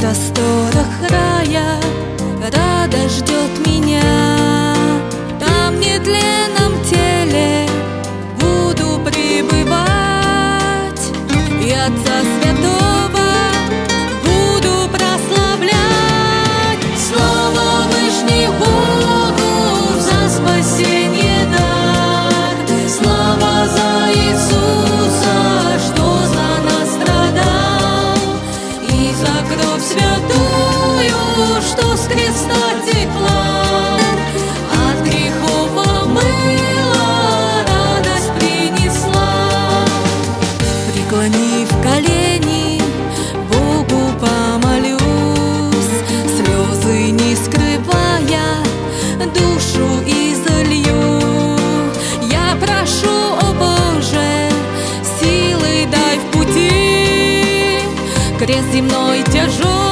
просторах рая радость ждет меня. Там в нетленном теле буду пребывать, и Отца Святого буду прославлять. Слава Вышних Богу за спасение дар, слава за Иисуса, что за нас страдал, и за кровь святую, что с креста текла, от грехов омыла, радость принесла. Преклонив колени, Богу помолюсь, слезы не скрывая, душу изолью. Я прошу, о Боже, силы дай в пути, крест земной тяжелый